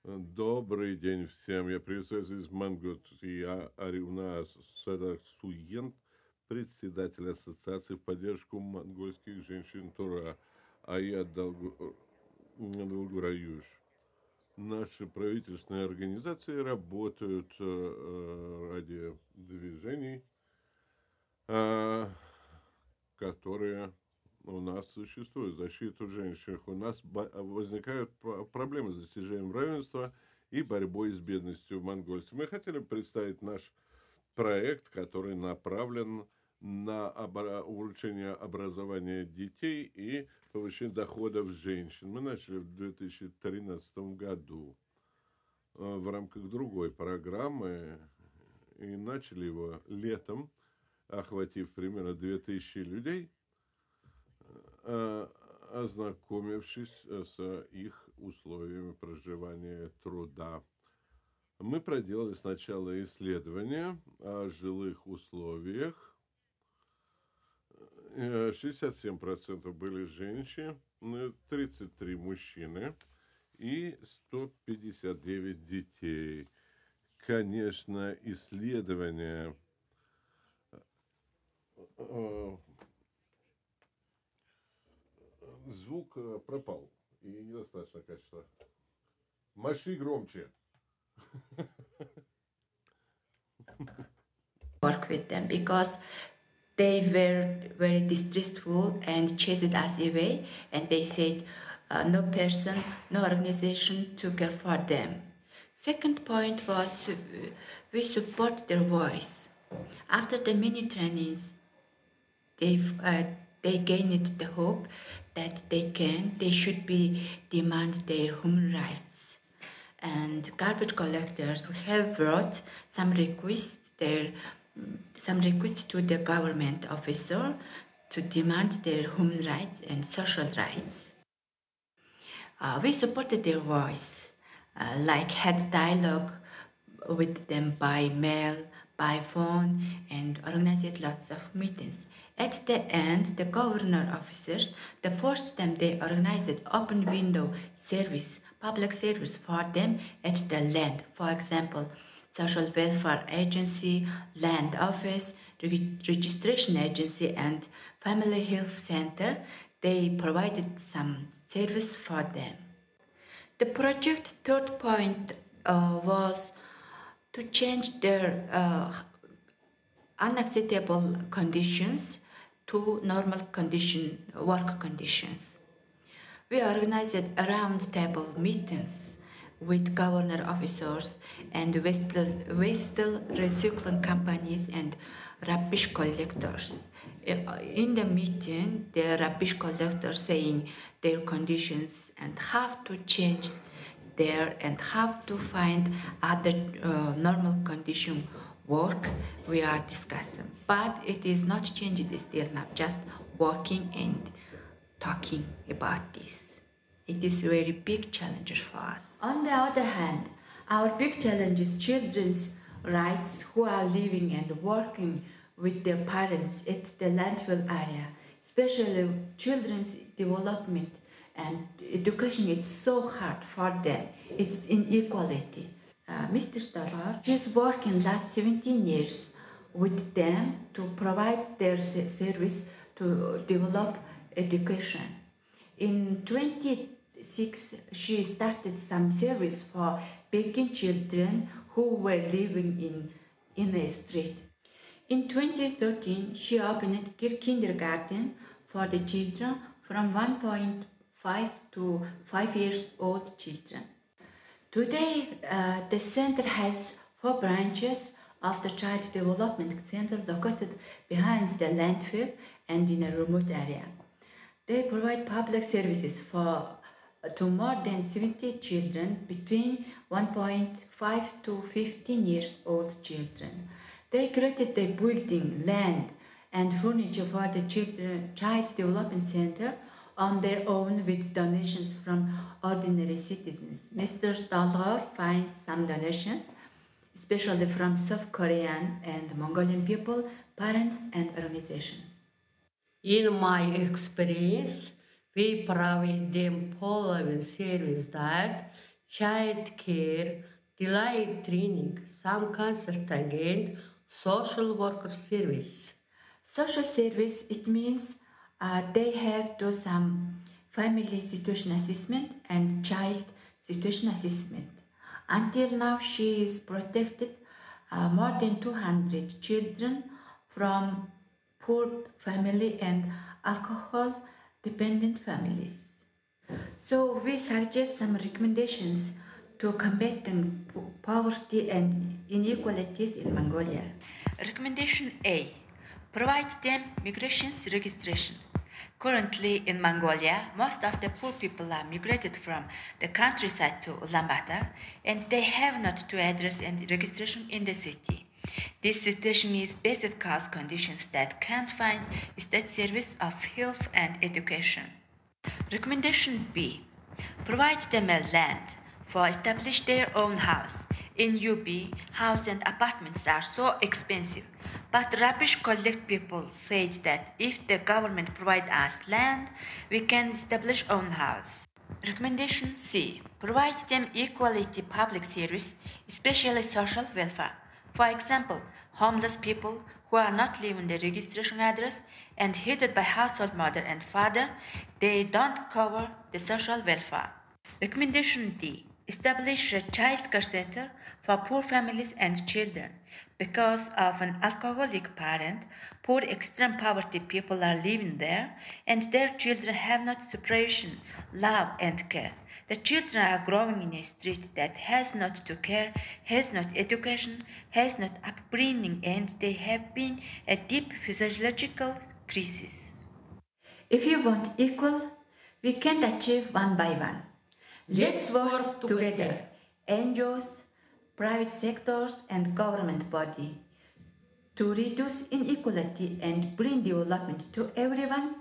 Добрый день всем. Я приветствую вас из Мангут. Я Ариуна Седак Суент, председатель Ассоциации в поддержку монгольских женщин Тура. А я Долгураюш. Наши правительственные организации работают ради движений, э, которые у нас существуют, защиту женщин. У нас возникают проблемы с достижением равенства и борьбой с бедностью в Монголии. Мы хотели представить наш проект, который направлен на улучшение образования детей и повышение доходов женщин. Мы начали в 2013 году в рамках другой программы и начали его летом, охватив примерно 2000 людей, ознакомившись с их условиями проживания труда. Мы проделали сначала исследование о жилых условиях. 67% были женщины, 33 мужчины и 159 детей. Конечно, исследование звук пропал и недостаточно качества. Маши громче. Work with them because they were very distressful and chased us away, and they said no person, no organization to care for them. Second point was we support their voice. After the many trainings, they gained the hope that they should be demand their human rights. And garbage collectors have brought some requests their some requests to the government officer to demand their human rights and social rights. We supported their voice, like had dialogue with them by mail, by phone, and organized lots of meetings. At the end, the governor officers, the first time they organized open window service, public service for them at the land. For example, social welfare agency, land office, registration agency, and family health center. They provided some service for them. The project third point was to change their unacceptable conditions to normal work conditions. We organized round table meetings with governor officers and wastel recycling companies and rubbish collectors. In the meeting, the rubbish collectors saying their conditions and have to change there and have to find other normal condition work we are discussing. But it is not changed still now, just working and talking about this. It is a very big challenge for us. On the other hand, our big challenge is children's rights who are living and working with their parents at the landfill area, especially children's development and education. It's so hard for them. It's inequality. Mr. Stalar, she's working last 17 years with them to provide their service to develop education. In 26, she started some service for Peking children who were living in a street. In 2013, she opened kindergarten for the children from 1.5 to 5 years old children. Today, the center has four branches of the Child Development Center located behind the landfill and in a remote area. They provide public services for to more than 70 children between 1.5 to 15 years old children. They created the building, land, and furniture for the Child Development Center on their own with donations from ordinary citizens. Mr. Stalhar finds some donations, especially from South Korean and Mongolian people, parents, and organizations. In my experience, we provide them following service that child care, delayed training, some consulting and social worker service. Social service, it means they have to some family situation assessment and child situation assessment. Until now, she is protected more than 200 children from poor family and alcohol dependent families. So we suggest some recommendations to combating poverty and inequalities in Mongolia. Recommendation A. Provide them migrations registration. Currently in Mongolia, most of the poor people are migrated from the countryside to Ulaanbaatar and they have not to address and registration in the city. This situation is basic cause conditions that can't find state service of health and education. Recommendation B. Provide them a land for establish their own house. In UB, house and apartments are so expensive. But rubbish collect people said that if the government provide us land, we can establish own house. Recommendation C. Provide them equality public service, especially social welfare. For example, homeless people who are not living the registration address and heated by household mother and father, they don't cover the social welfare. Recommendation D. Establish a child care center for poor families and children. Because of an alcoholic parent, poor extreme poverty people are living there and their children have not separation, love and care. The children are growing in a street that has not to care, has not education, has not upbringing and they have been a deep physiological crisis. If you want equal, we can achieve one by one. Let's work together. NGOs, private sectors and government body to reduce inequality and bring development to everyone